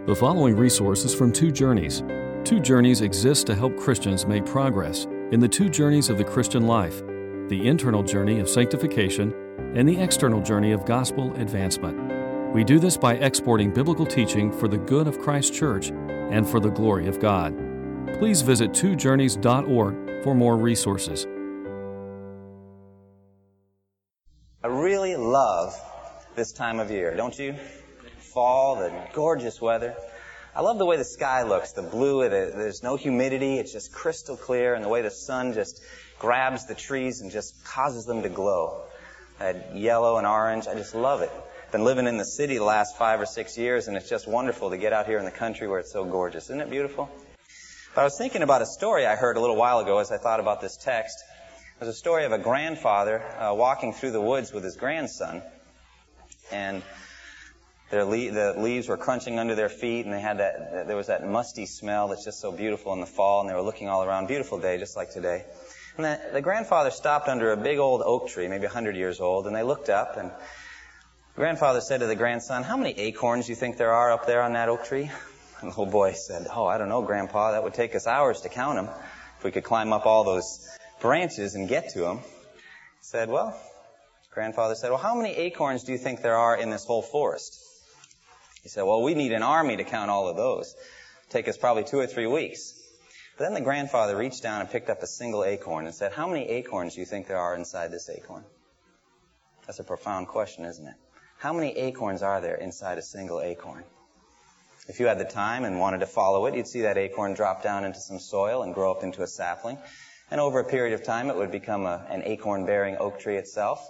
The following resources from Two Journeys. Two Journeys exists to help Christians make progress in the two journeys of the Christian life, the internal journey of sanctification and the external journey of gospel advancement. We do this by exporting biblical teaching for the good of Christ's church and for the glory of God. Please visit twojourneys.org for more resources. I really love this time of year, don't you? Fall, the gorgeous weather. I love the way the sky looks, the blue, there's no humidity, it's just crystal clear, and the way the sun just grabs the trees and just causes them to glow. That yellow and orange, I just love it. Been living in the city the last 5 or 6 years, and it's just wonderful to get out here in the country where it's so gorgeous. Isn't it beautiful? But I was thinking about a story I heard a little while ago as I thought about this text. It was a story of a grandfather walking through the woods with his grandson, and the leaves were crunching under their feet, and there was that musty smell that's just so beautiful in the fall, and they were looking all around. Beautiful day, just like today. And the grandfather stopped under a big old oak tree, maybe 100 years old, and they looked up, and the grandfather said to the grandson, "How many acorns do you think there are up there on that oak tree?" And the little boy said, "Oh, I don't know, Grandpa. That would take us hours to count them if we could climb up all those branches and get to them." Grandfather said, "Well, how many acorns do you think there are in this whole forest?" He said, "Well, we need an army to count all of those. It'd take us probably 2 or 3 weeks." But then the grandfather reached down and picked up a single acorn and said, "How many acorns do you think there are inside this acorn?" That's a profound question, isn't it? How many acorns are there inside a single acorn? If you had the time and wanted to follow it, you'd see that acorn drop down into some soil and grow up into a sapling. And over a period of time, it would become an acorn-bearing oak tree itself.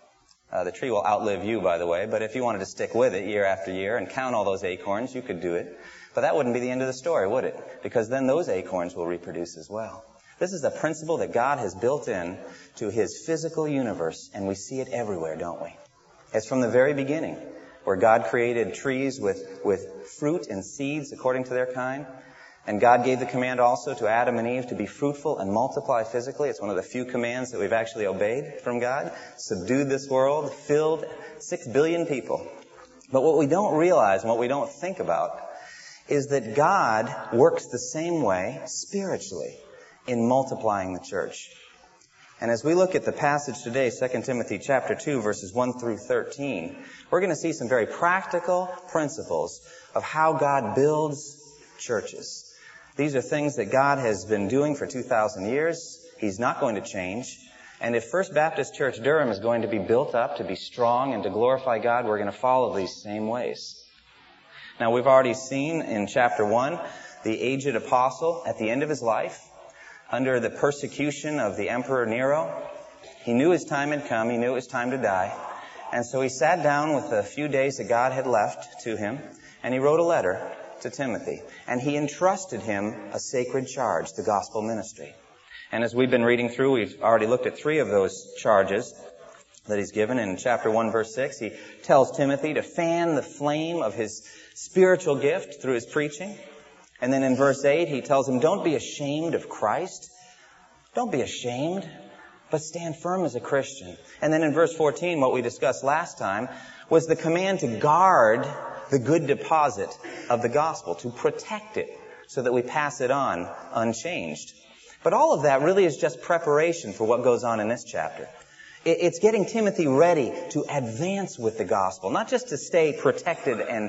The tree will outlive you, by the way, but if you wanted to stick with it year after year and count all those acorns, you could do it. But that wouldn't be the end of the story, would it? Because then those acorns will reproduce as well. This is a principle that God has built in to His physical universe, and we see it everywhere, don't we? It's from the very beginning, where God created trees with fruit and seeds according to their kind. And God gave the command also to Adam and Eve to be fruitful and multiply physically. It's one of the few commands that we've actually obeyed from God. Subdued this world, filled 6 billion people. But what we don't realize and what we don't think about is that God works the same way spiritually in multiplying the church. And as we look at the passage today, 2 Timothy chapter 2, verses 1 through 13, we're going to see some very practical principles of how God builds churches. These are things that God has been doing for 2,000 years. He's not going to change. And if First Baptist Church Durham is going to be built up to be strong and to glorify God, we're going to follow these same ways. Now, we've already seen in chapter 1 the aged apostle at the end of his life, under the persecution of the Emperor Nero. He knew his time had come. He knew it was time to die. And so he sat down with the few days that God had left to him, and he wrote a letter to Timothy. And he entrusted him a sacred charge, the gospel ministry. And as we've been reading through, we've already looked at 3 of those charges that he's given. In chapter 1, verse 6, he tells Timothy to fan the flame of his spiritual gift through his preaching. And then in verse 8, he tells him, don't be ashamed of Christ. Don't be ashamed, but stand firm as a Christian. And then in verse 14, what we discussed last time was the command to guard the good deposit of the gospel, to protect it so that we pass it on unchanged. But all of that really is just preparation for what goes on in this chapter. It's getting Timothy ready to advance with the gospel, not just to stay protected and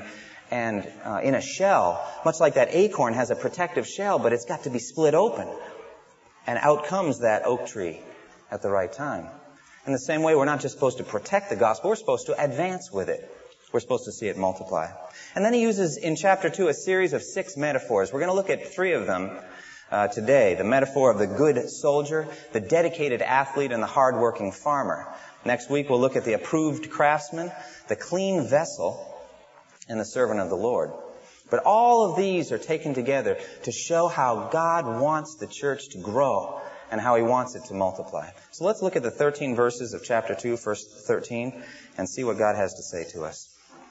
in a shell, much like that acorn has a protective shell, but it's got to be split open. And out comes that oak tree at the right time. In the same way, we're not just supposed to protect the gospel, we're supposed to advance with it. We're supposed to see it multiply. And then he uses in chapter 2 a series of 6 metaphors. We're going to look at 3 of them today. The metaphor of the good soldier, the dedicated athlete, and the hard-working farmer. Next week we'll look at the approved craftsman, the clean vessel, and the servant of the Lord. But all of these are taken together to show how God wants the church to grow and how He wants it to multiply. So let's look at the 13 verses of chapter 2, verse 13, and see what God has to say to us.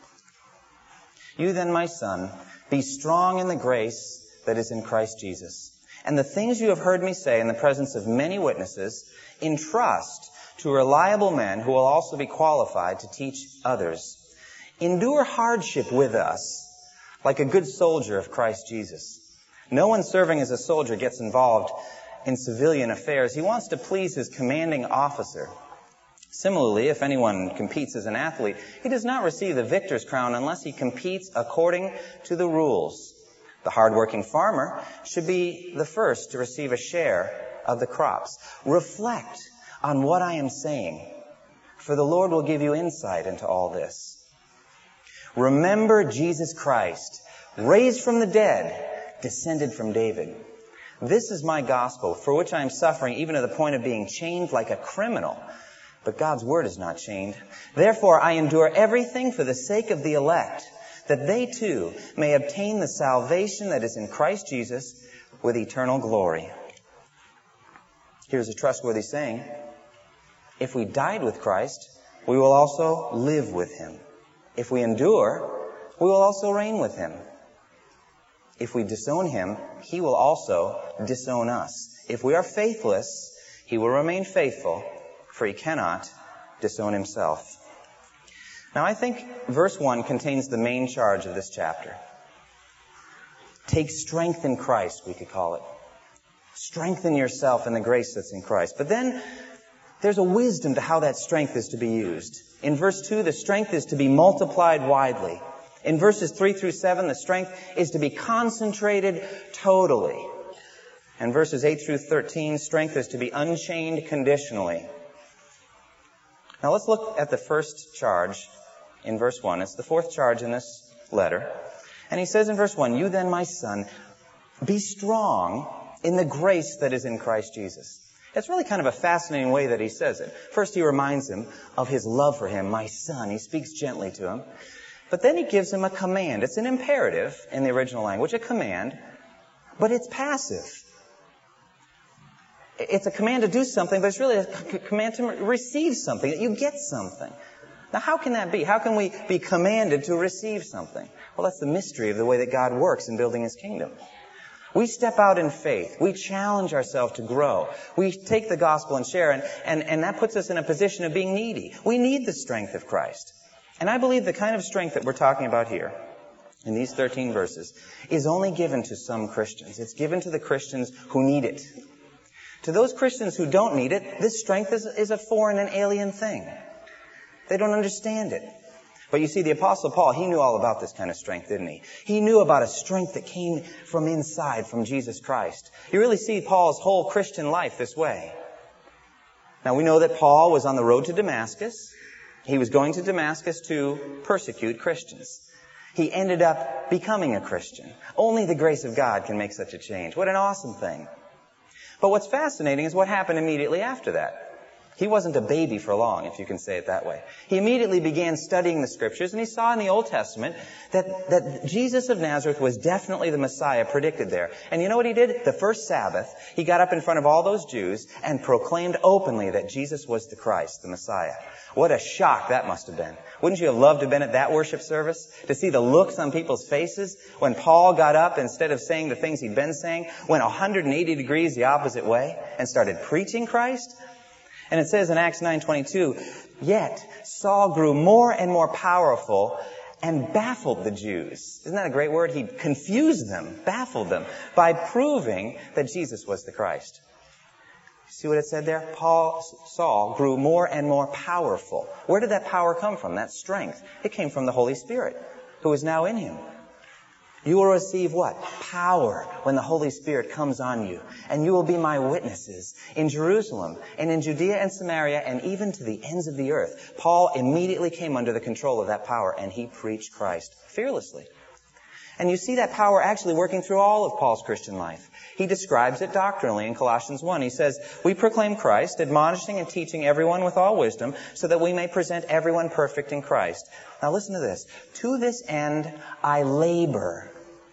You then, my son, be strong in the grace that is in Christ Jesus. And the things you have heard me say in the presence of many witnesses, entrust to reliable men who will also be qualified to teach others. Endure hardship with us like a good soldier of Christ Jesus. No one serving as a soldier gets involved in civilian affairs. He wants to please his commanding officer. Similarly, if anyone competes as an athlete, he does not receive the victor's crown unless he competes according to the rules. The hardworking farmer should be the first to receive a share of the crops. Reflect on what I am saying, for the Lord will give you insight into all this. Remember Jesus Christ, raised from the dead, descended from David. This is my gospel, for which I am suffering, even to the point of being chained like a criminal. But God's word is not chained. Therefore, I endure everything for the sake of the elect, that they too may obtain the salvation that is in Christ Jesus with eternal glory. Here's a trustworthy saying. If we died with Christ, we will also live with him. If we endure, we will also reign with him. If we disown him, he will also disown us. If we are faithless, he will remain faithful, for he cannot disown himself. Now I think verse 1 contains the main charge of this chapter. Take strength in Christ, we could call it. Strengthen yourself in the grace that's in Christ. But then there's a wisdom to how that strength is to be used. In verse 2, the strength is to be multiplied widely. In verses 3 through 7, the strength is to be concentrated totally. And verses 8 through 13, strength is to be unchained conditionally. Now let's look at the first charge in verse 1. It's the fourth charge in this letter. And he says in verse 1, You then, my son, be strong in the grace that is in Christ Jesus. It's really kind of a fascinating way that he says it. First, he reminds him of his love for him, my son. He speaks gently to him. But then he gives him a command. It's an imperative in the original language, a command, but it's passive. It's a command to do something, but it's really a command to receive something, that you get something. Now, how can that be? How can we be commanded to receive something? Well, that's the mystery of the way that God works in building his kingdom. We step out in faith. We challenge ourselves to grow. We take the gospel and share, and that puts us in a position of being needy. We need the strength of Christ. And I believe the kind of strength that we're talking about here, in these 13 verses, is only given to some Christians. It's given to the Christians who need it. To those Christians who don't need it, this strength is a foreign and alien thing. They don't understand it. But you see, the Apostle Paul, he knew all about this kind of strength, didn't he? He knew about a strength that came from inside, from Jesus Christ. You really see Paul's whole Christian life this way. Now, we know that Paul was on the road to Damascus. He was going to Damascus to persecute Christians. He ended up becoming a Christian. Only the grace of God can make such a change. What an awesome thing. But what's fascinating is what happened immediately after that. He wasn't a baby for long, if you can say it that way. He immediately began studying the Scriptures, and he saw in the Old Testament that Jesus of Nazareth was definitely the Messiah predicted there. And you know what he did? The first Sabbath, he got up in front of all those Jews and proclaimed openly that Jesus was the Christ, the Messiah. What a shock that must have been. Wouldn't you have loved to have been at that worship service? To see the looks on people's faces when Paul got up, instead of saying the things he'd been saying, went 180 degrees the opposite way and started preaching Christ? And it says in Acts 9:22, Yet Saul grew more and more powerful and baffled the Jews. Isn't that a great word? He confused them, baffled them, by proving that Jesus was the Christ. See what it said there? Saul grew more and more powerful. Where did that power come from? That strength. It came from the Holy Spirit, who is now in him. You will receive what? Power when the Holy Spirit comes on you. And you will be my witnesses in Jerusalem and in Judea and Samaria and even to the ends of the earth. Paul immediately came under the control of that power, and he preached Christ fearlessly. And you see that power actually working through all of Paul's Christian life. He describes it doctrinally in Colossians 1. He says, We proclaim Christ, admonishing and teaching everyone with all wisdom, so that we may present everyone perfect in Christ. Now listen to this. To this end I labor,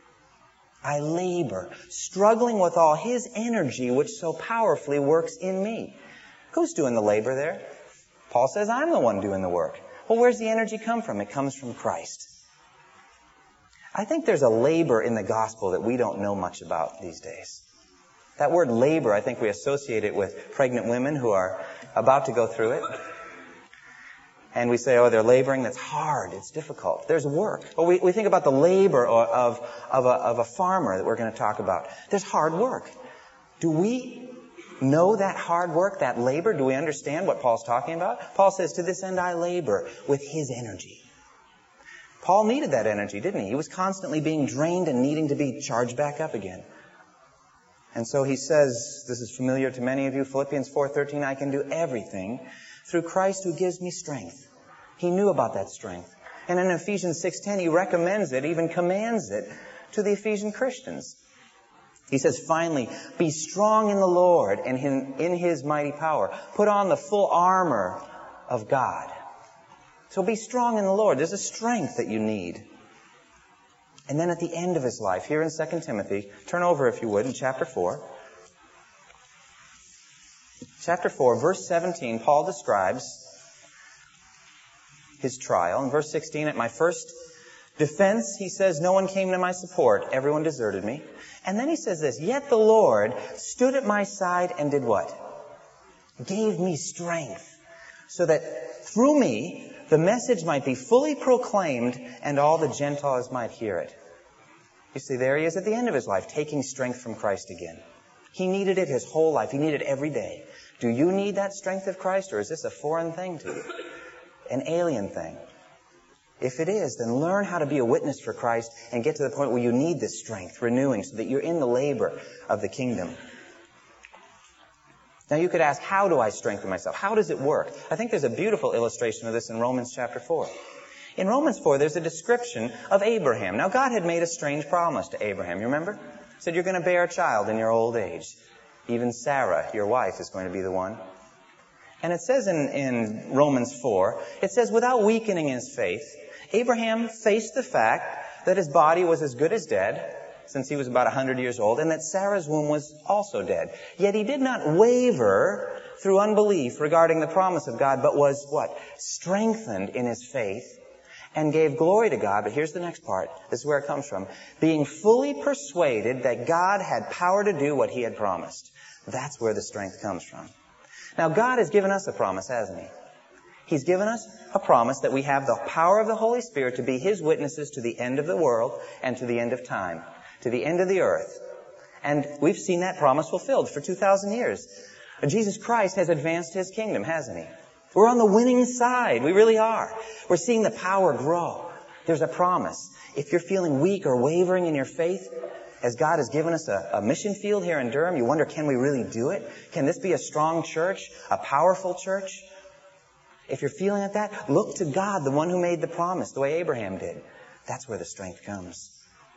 struggling with all his energy which so powerfully works in me. Who's doing the labor there? Paul says, I'm the one doing the work. Well, where's the energy come from? It comes from Christ. I think there's a labor in the gospel that we don't know much about these days. That word labor, I think we associate it with pregnant women who are about to go through it. And we say, oh, they're laboring. That's hard. It's difficult. There's work. Or we think about the labor of a farmer that we're going to talk about. There's hard work. Do we know that hard work, that labor? Do we understand what Paul's talking about? Paul says, to this end I labor with his energy. Paul needed that energy, didn't he? He was constantly being drained and needing to be charged back up again. And so he says, this is familiar to many of you, Philippians 4:13, I can do everything through Christ who gives me strength. He knew about that strength. And in Ephesians 6:10, he recommends it, even commands it to the Ephesian Christians. He says, finally, be strong in the Lord and in his mighty power. Put on the full armor of God. So be strong in the Lord. There's a strength that you need. And then at the end of his life, here in 2 Timothy, turn over if you would in chapter 4. Chapter 4, verse 17, Paul describes his trial. In verse 16, at my first defense, he says, no one came to my support. Everyone deserted me. And then he says this, yet the Lord stood at my side and did what? Gave me strength, so that through me the message might be fully proclaimed and all the Gentiles might hear it. You see, there he is at the end of his life, taking strength from Christ again. He needed it his whole life. He needed it every day. Do you need that strength of Christ, or is this a foreign thing to you? An alien thing? If it is, then learn how to be a witness for Christ and get to the point where you need this strength, renewing, so that you're in the labor of the kingdom. Now you could ask, how do I strengthen myself? How does it work? I think there's a beautiful illustration of this in Romans chapter 4. In Romans 4, there's a description of Abraham. Now God had made a strange promise to Abraham. You remember? He said, you're going to bear a child in your old age. Even Sarah, your wife, is going to be the one. And it says in Romans 4, it says, without weakening in his faith, Abraham faced the fact that his body was as good as dead, since he was about 100 years old, and that Sarah's womb was also dead. Yet he did not waver through unbelief regarding the promise of God, but was what? Strengthened in his faith and gave glory to God. But here's the next part. This is where it comes from. Being fully persuaded that God had power to do what he had promised. That's where the strength comes from. Now, God has given us a promise, hasn't he? He's given us a promise that we have the power of the Holy Spirit to be his witnesses to the end of the world and to the end of time, to the end of the earth. And we've seen that promise fulfilled for 2,000 years. Jesus Christ has advanced his kingdom, hasn't he? We're on the winning side. We really are. We're seeing the power grow. There's a promise. If you're feeling weak or wavering in your faith, as God has given us a mission field here in Durham, you wonder, can we really do it? Can this be a strong church, a powerful church? If you're feeling like that, look to God, the one who made the promise, the way Abraham did. That's where the strength comes.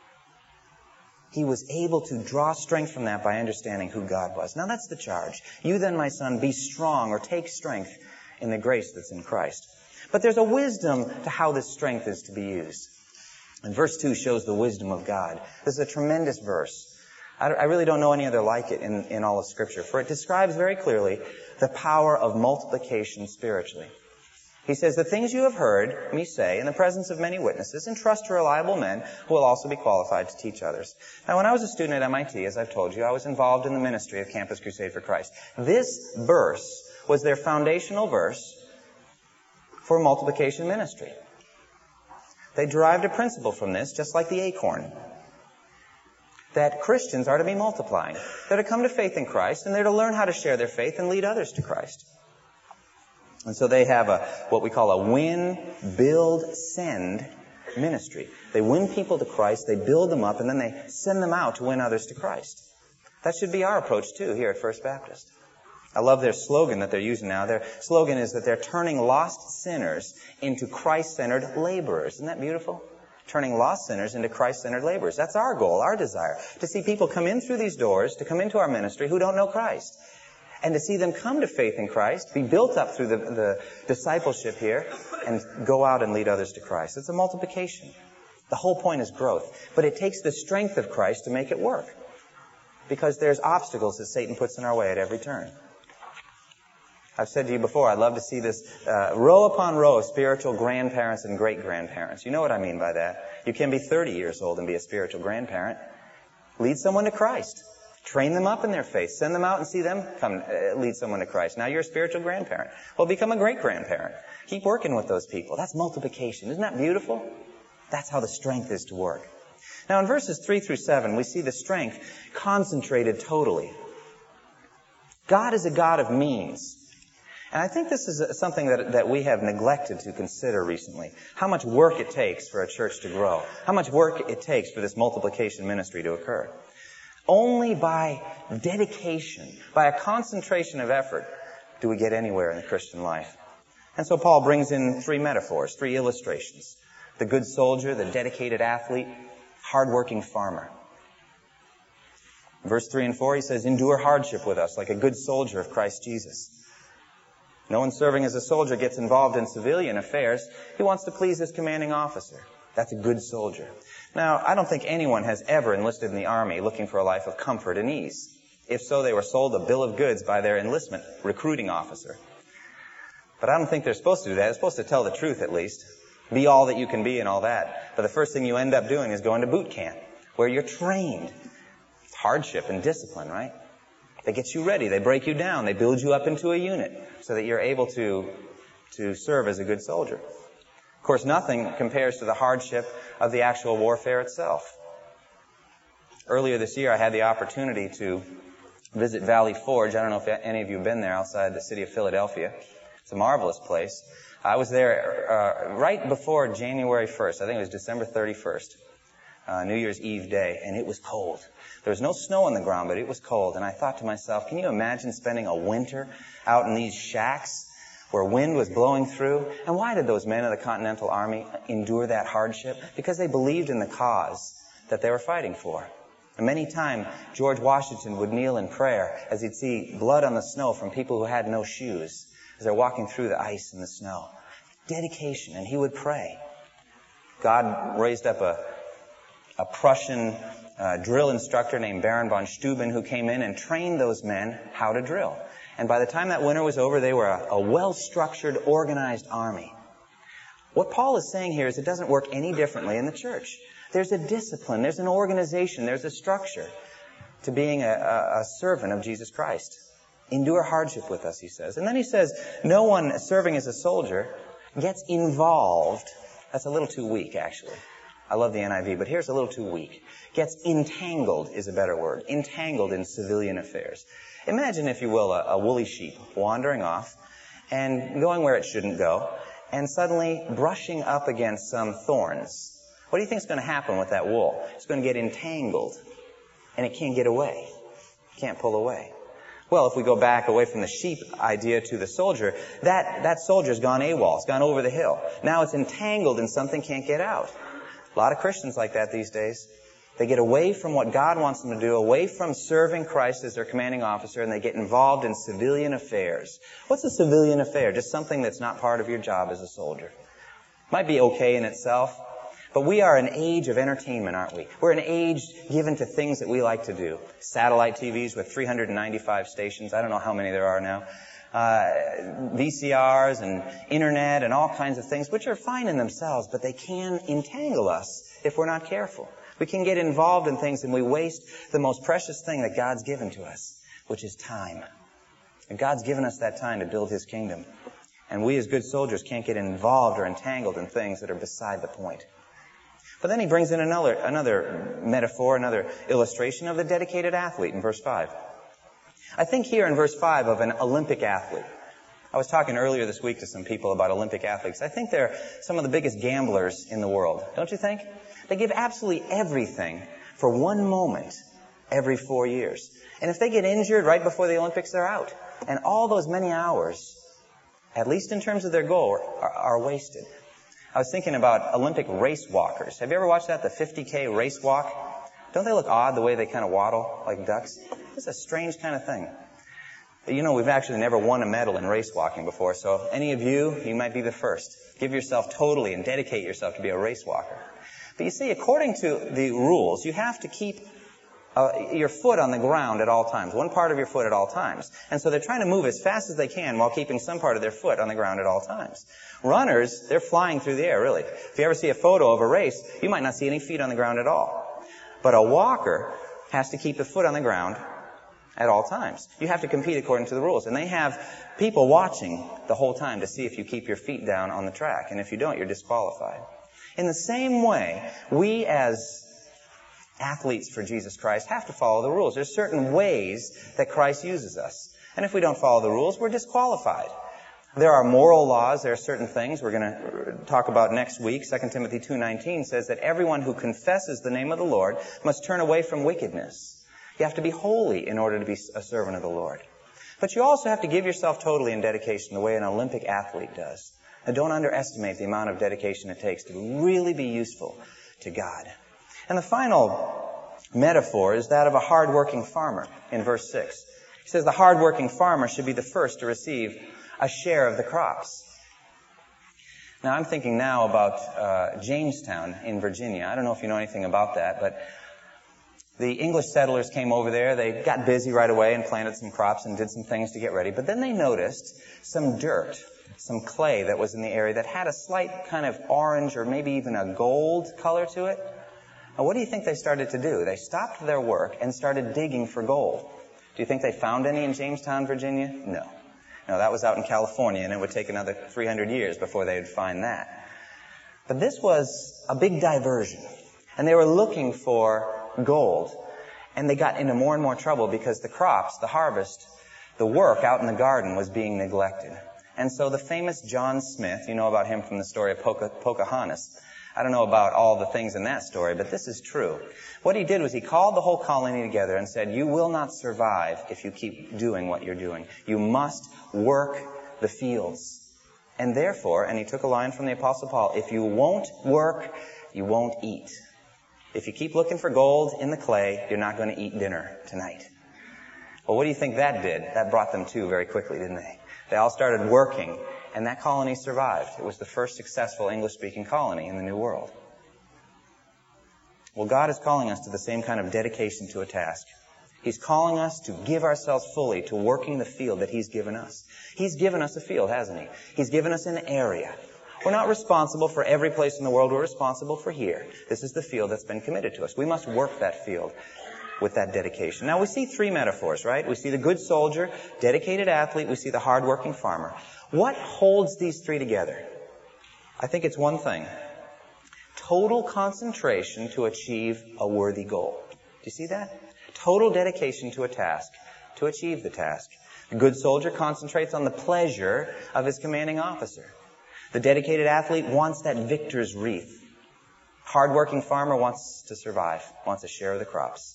He was able to draw strength from that by understanding who God was. Now that's the charge. You then, my son, be strong, or take strength in the grace that's in Christ. But there's a wisdom to how this strength is to be used. And verse 2 shows the wisdom of God. This is a tremendous verse. I really don't know any other like it in all of Scripture, for it describes very clearly the power of multiplication spiritually. He says, the things you have heard me say in the presence of many witnesses, entrust to reliable men who will also be qualified to teach others. Now, when I was a student at MIT, as I've told you, I was involved in the ministry of Campus Crusade for Christ. This verse was their foundational verse for multiplication ministry. They derived a principle from this, just like the acorn, that Christians are to be multiplying. They're to come to faith in Christ, and they're to learn how to share their faith and lead others to Christ. And so they have what we call a win, build, send ministry. They win people to Christ, they build them up, and then they send them out to win others to Christ. That should be our approach, too, here at First Baptist. I love their slogan that they're using now. Their slogan is that they're turning lost sinners into Christ-centered laborers. Isn't that beautiful? Turning lost sinners into Christ-centered laborers. That's our goal, our desire, to see people come in through these doors, to come into our ministry who don't know Christ. And to see them come to faith in Christ, be built up through the discipleship here, and go out and lead others to Christ. It's a multiplication. The whole point is growth. But it takes the strength of Christ to make it work. Because there's obstacles that Satan puts in our way at every turn. I've said to you before, I'd love to see this row upon row of spiritual grandparents and great-grandparents. You know what I mean by that. You can be 30 years old and be a spiritual grandparent. Lead someone to Christ. Train them up in their faith. Send them out and see them come lead someone to Christ. Now you're a spiritual grandparent. Well, become a great grandparent. Keep working with those people. That's multiplication. Isn't that beautiful? That's how the strength is to work. Now in verses 3 through 7, we see the strength concentrated totally. God is a God of means. And I think this is something that we have neglected to consider recently. How much work it takes for a church to grow. How much work it takes for this multiplication ministry to occur. Only by dedication, by a concentration of effort, do we get anywhere in the Christian life. And so Paul brings in 3 metaphors, 3 illustrations. The good soldier, the dedicated athlete, hardworking farmer. Verse 3 and 4, he says, endure hardship with us like a good soldier of Christ Jesus. No one serving as a soldier gets involved in civilian affairs. He wants to please his commanding officer. That's a good soldier. Now, I don't think anyone has ever enlisted in the Army looking for a life of comfort and ease. If so, they were sold a bill of goods by their enlistment recruiting officer. But I don't think they're supposed to do that. They're supposed to tell the truth at least. Be all that you can be and all that. But the first thing you end up doing is going to boot camp, where you're trained. It's hardship and discipline, right? They get you ready. They break you down. They build you up into a unit so that you're able to serve as a good soldier. Of course, nothing compares to the hardship of the actual warfare itself. Earlier this year, I had the opportunity to visit Valley Forge. I don't know if any of you have been there outside the city of Philadelphia. It's a marvelous place. I was there right before January 1st. I think it was December 31st, New Year's Eve day, and it was cold. There was no snow on the ground, but it was cold. And I thought to myself, can you imagine spending a winter out in these shacks where wind was blowing through? And why did those men of the Continental Army endure that hardship? Because they believed in the cause that they were fighting for. And many times, George Washington would kneel in prayer as he'd see blood on the snow from people who had no shoes as they're walking through the ice and the snow. Dedication, and he would pray. God raised up a Prussian drill instructor named Baron von Steuben who came in and trained those men how to drill. And by the time that winter was over, they were a well-structured, organized army. What Paul is saying here is it doesn't work any differently in the church. There's a discipline, there's an organization, there's a structure to being a servant of Jesus Christ. Endure hardship with us, he says. And then he says, no one serving as a soldier gets involved. That's a little too weak, actually. I love the NIV, but here's a little too weak. Gets entangled is a better word. Entangled in civilian affairs. Imagine, if you will, a woolly sheep wandering off and going where it shouldn't go and suddenly brushing up against some thorns. What do you think is going to happen with that wool? It's going to get entangled and it can't get away. It can't pull away. Well, if we go back away from the sheep idea to the soldier, that soldier's gone AWOL. It's gone over the hill. Now it's entangled and something can't get out. A lot of Christians like that these days. They get away from what God wants them to do, away from serving Christ as their commanding officer, and they get involved in civilian affairs. What's a civilian affair? Just something that's not part of your job as a soldier. Might be okay in itself, but we are an age of entertainment, aren't we? We're an age given to things that we like to do. Satellite TVs with 395 stations. I don't know how many there are now. VCRs and internet and all kinds of things, which are fine in themselves, but they can entangle us if we're not careful. We can get involved in things and we waste the most precious thing that God's given to us, which is time. And God's given us that time to build His kingdom. And we as good soldiers can't get involved or entangled in things that are beside the point. But then he brings in another metaphor, another illustration of the dedicated athlete in verse 5. I think here in verse 5 of an Olympic athlete. I was talking earlier this week to some people about Olympic athletes. I think they're some of the biggest gamblers in the world. Don't you think? They give absolutely everything for one moment every 4 years. And if they get injured right before the Olympics, they're out. And all those many hours, at least in terms of their goal, are wasted. I was thinking about Olympic race walkers. Have you ever watched that, the 50K race walk? Don't they look odd the way they kind of waddle like ducks? It's a strange kind of thing. You know, we've actually never won a medal in race walking before, so any of you might be the first. Give yourself totally and dedicate yourself to be a race walker. But you see, according to the rules, you have to keep your foot on the ground at all times, one part of your foot at all times. And so they're trying to move as fast as they can while keeping some part of their foot on the ground at all times. Runners, they're flying through the air, really. If you ever see a photo of a race, you might not see any feet on the ground at all. But a walker has to keep the foot on the ground at all times. You have to compete according to the rules. And they have people watching the whole time to see if you keep your feet down on the track. And if you don't, you're disqualified. In the same way, we as athletes for Jesus Christ have to follow the rules. There's certain ways that Christ uses us. And if we don't follow the rules, we're disqualified. There are moral laws. There are certain things we're going to talk about next week. 2 Timothy 2:19 says that everyone who confesses the name of the Lord must turn away from wickedness. You have to be holy in order to be a servant of the Lord. But you also have to give yourself totally in dedication the way an Olympic athlete does. Now, don't underestimate the amount of dedication it takes to really be useful to God. And the final metaphor is that of a hard-working farmer in verse 6. He says the hard-working farmer should be the first to receive a share of the crops. Now, I'm thinking now about Jamestown in Virginia. I don't know if you know anything about that, but the English settlers came over there. They got busy right away and planted some crops and did some things to get ready. But then they noticed some dirt, some clay that was in the area that had a slight kind of orange or maybe even a gold color to it. Now, what do you think they started to do? They stopped their work and started digging for gold. Do you think they found any in Jamestown, Virginia? No. No, that was out in California, and it would take another 300 years before they would find that. But this was a big diversion. And they were looking for gold. And they got into more and more trouble because the crops, the harvest, the work out in the garden was being neglected. And so the famous John Smith, you know about him from the story of Pocahontas. I don't know about all the things in that story, but this is true. What he did was he called the whole colony together and said, you will not survive if you keep doing what you're doing. You must work the fields. And therefore, and he took a line from the Apostle Paul, if you won't work, you won't eat. If you keep looking for gold in the clay, you're not going to eat dinner tonight. Well, what do you think that did? That brought them to very quickly, didn't they? They all started working, and that colony survived. It was the first successful English-speaking colony in the New World. Well, God is calling us to the same kind of dedication to a task. He's calling us to give ourselves fully to working the field that He's given us. He's given us a field, hasn't He? He's given us an area. We're not responsible for every place in the world. We're responsible for here. This is the field that's been committed to us. We must work that field with that dedication. Now, we see three metaphors, right? We see the good soldier, dedicated athlete. We see the hardworking farmer. What holds these three together? I think it's one thing. Total concentration to achieve a worthy goal. Do you see that? Total dedication to a task, to achieve the task. The good soldier concentrates on the pleasure of his commanding officer. The dedicated athlete wants that victor's wreath. Hardworking farmer wants to survive, wants a share of the crops.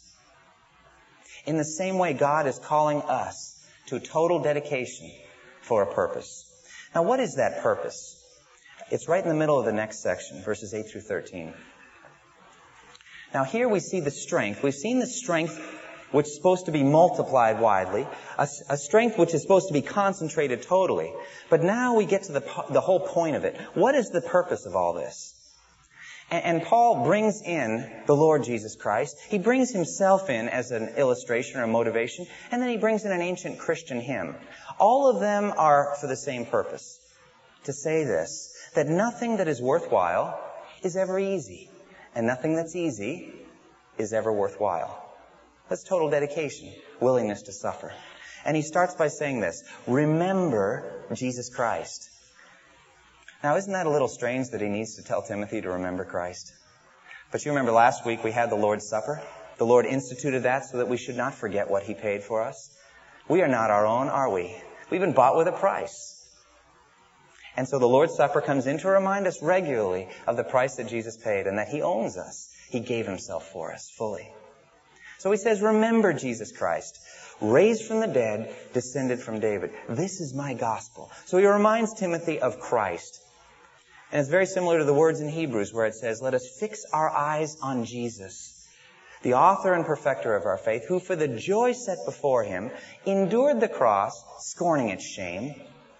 In the same way, God is calling us to total dedication for a purpose. Now, what is that purpose? It's right in the middle of the next section, verses 8 through 13. Now, here we see the strength. We've seen the strength which is supposed to be multiplied widely, a strength which is supposed to be concentrated totally. But now we get to the whole point of it. What is the purpose of all this? And Paul brings in the Lord Jesus Christ. He brings himself in as an illustration or a motivation, and then he brings in an ancient Christian hymn. All of them are for the same purpose. To say this, that nothing that is worthwhile is ever easy, and nothing that's easy is ever worthwhile. That's total dedication, willingness to suffer. And he starts by saying this, remember Jesus Christ. Now, isn't that a little strange that he needs to tell Timothy to remember Christ? But you remember last week we had the Lord's Supper. The Lord instituted that so that we should not forget what He paid for us. We are not our own, are we? We've been bought with a price. And so the Lord's Supper comes in to remind us regularly of the price that Jesus paid and that He owns us. He gave Himself for us fully. So he says, remember Jesus Christ, raised from the dead, descended from David. This is my gospel. So he reminds Timothy of Christ. And it's very similar to the words in Hebrews where it says, let us fix our eyes on Jesus, the author and perfecter of our faith, who for the joy set before Him endured the cross, scorning its shame,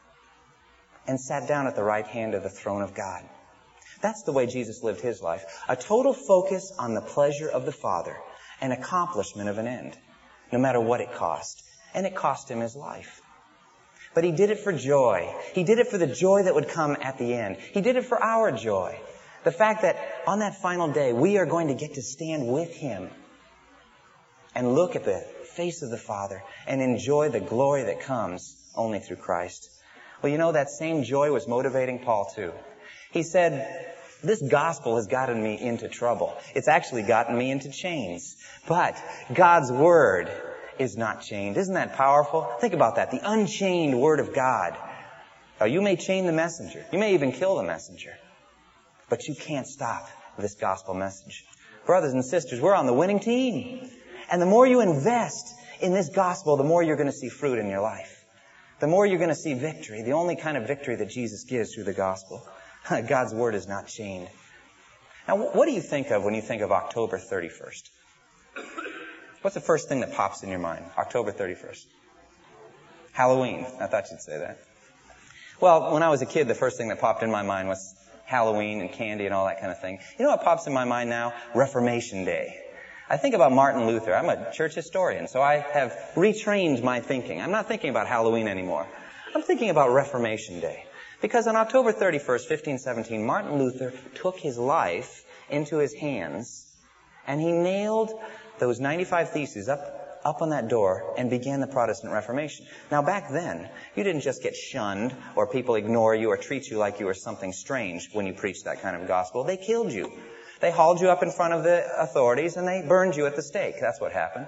and sat down at the right hand of the throne of God. That's the way Jesus lived His life. A total focus on the pleasure of the Father, an accomplishment of an end, no matter what it cost. And it cost Him His life. But He did it for joy. He did it for the joy that would come at the end. He did it for our joy. The fact that on that final day, we are going to get to stand with Him and look at the face of the Father and enjoy the glory that comes only through Christ. Well, you know, that same joy was motivating Paul too. He said, this gospel has gotten me into trouble. It's actually gotten me into chains. But God's Word is not chained. Isn't that powerful? Think about that. The unchained Word of God. Now, you may chain the messenger. You may even kill the messenger. But you can't stop this gospel message. Brothers and sisters, we're on the winning team. And the more you invest in this gospel, the more you're going to see fruit in your life. The more you're going to see victory, the only kind of victory that Jesus gives through the gospel. God's Word is not chained. Now, what do you think of when you think of October 31st? What's the first thing that pops in your mind? October 31st. Halloween. I thought you'd say that. Well, when I was a kid, the first thing that popped in my mind was Halloween and candy and all that kind of thing. You know what pops in my mind now? Reformation Day. I think about Martin Luther. I'm a church historian, so I have retrained my thinking. I'm not thinking about Halloween anymore. I'm thinking about Reformation Day. Because on October 31st, 1517, Martin Luther took his life into his hands and he nailed those 95 Theses up on that door and began the Protestant Reformation. Now back then, you didn't just get shunned or people ignore you or treat you like you were something strange when you preached that kind of gospel. They killed you. They hauled you up in front of the authorities and they burned you at the stake. That's what happened.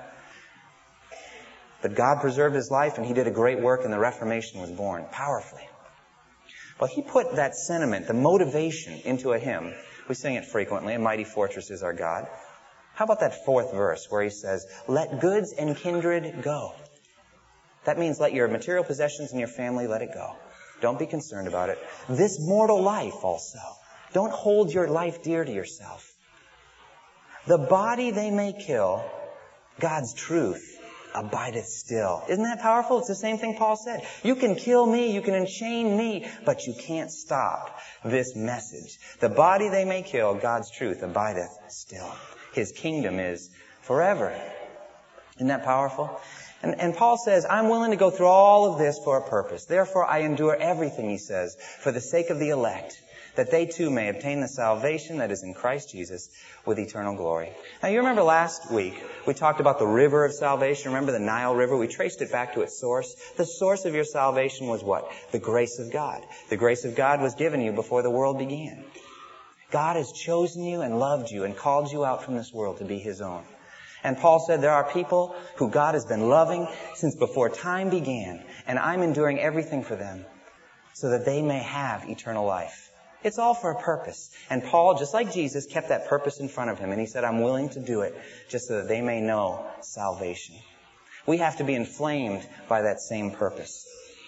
But God preserved his life and he did a great work and the Reformation was born powerfully. Well, he put that sentiment, the motivation, into a hymn. We sing it frequently, "A Mighty Fortress is Our God." How about that fourth verse where he says, "Let goods and kindred go." That means let your material possessions and your family, let it go. Don't be concerned about it. This mortal life also. Don't hold your life dear to yourself. The body they may kill, God's truth abideth still. Isn't that powerful? It's the same thing Paul said. You can kill me, you can enchain me, but you can't stop this message. The body they may kill, God's truth abideth still. His kingdom is forever. Isn't that powerful? And Paul says, I'm willing to go through all of this for a purpose. Therefore, I endure everything, he says, for the sake of the elect, that they too may obtain the salvation that is in Christ Jesus with eternal glory. Now, you remember last week, we talked about the river of salvation. Remember the Nile River? We traced it back to its source. The source of your salvation was what? The grace of God. The grace of God was given you before the world began. God has chosen you and loved you and called you out from this world to be his own. And Paul said there are people who God has been loving since before time began, and I'm enduring everything for them so that they may have eternal life. It's all for a purpose. And Paul, just like Jesus, kept that purpose in front of him, and he said, I'm willing to do it just so that they may know salvation. We have to be inflamed by that same purpose.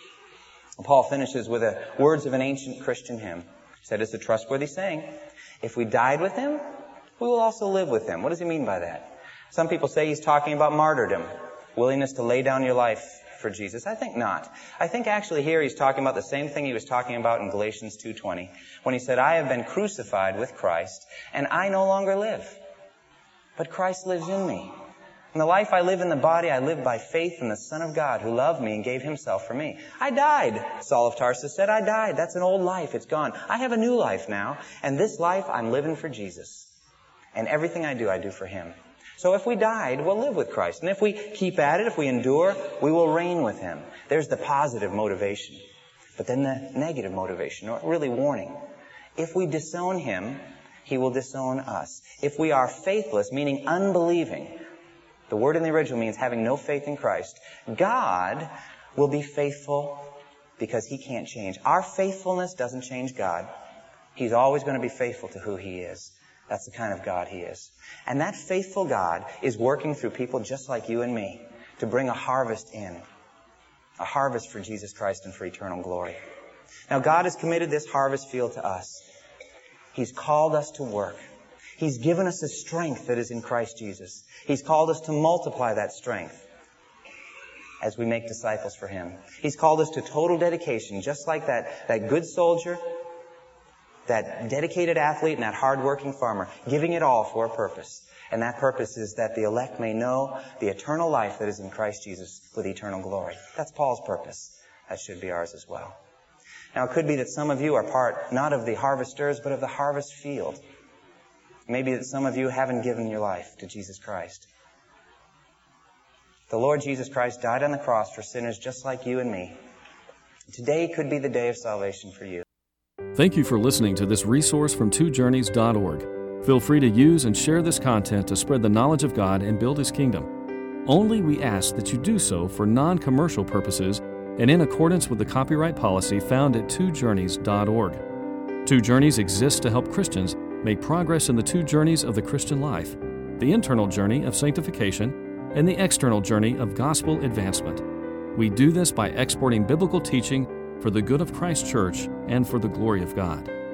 And Paul finishes with the words of an ancient Christian hymn. He said, it's a trustworthy saying. If we died with him, we will also live with him. What does he mean by that? Some people say he's talking about martyrdom, willingness to lay down your life for Jesus. I think not. I think actually here he's talking about the same thing he was talking about in Galatians 2:20, when he said, I have been crucified with Christ, and I no longer live, but Christ lives in me. And the life I live in the body, I live by faith in the Son of God who loved me and gave himself for me. I died. Saul of Tarsus said, I died. That's an old life. It's gone. I have a new life now. And this life, I'm living for Jesus. And everything I do for him. So if we died, we'll live with Christ. And if we keep at it, if we endure, we will reign with him. There's the positive motivation. But then the negative motivation, or really warning. If we disown him, he will disown us. If we are faithless, meaning unbelieving, the word in the original means having no faith in Christ, God will be faithful because he can't change. Our faithfulness doesn't change God. He's always going to be faithful to who he is. That's the kind of God he is. And that faithful God is working through people just like you and me to bring a harvest in. A harvest for Jesus Christ and for eternal glory. Now God has committed this harvest field to us. He's called us to work. He's given us a strength that is in Christ Jesus. He's called us to multiply that strength as we make disciples for him. He's called us to total dedication, just like that good soldier, that dedicated athlete, and that hard-working farmer, giving it all for a purpose. And that purpose is that the elect may know the eternal life that is in Christ Jesus with eternal glory. That's Paul's purpose. That should be ours as well. Now, it could be that some of you are part not of the harvesters, but of the harvest field. Maybe that some of you haven't given your life to Jesus Christ. The Lord Jesus Christ died on the cross for sinners just like you and me. Today could be the day of salvation for you. Thank you for listening to this resource from twojourneys.org. Feel free to use and share this content to spread the knowledge of God and build His kingdom. Only we ask that you do so for non-commercial purposes and in accordance with the copyright policy found at twojourneys.org. Two Journeys exists to help Christians make progress in the two journeys of the Christian life, the internal journey of sanctification and the external journey of gospel advancement. We do this by exporting biblical teaching for the good of Christ's church and for the glory of God.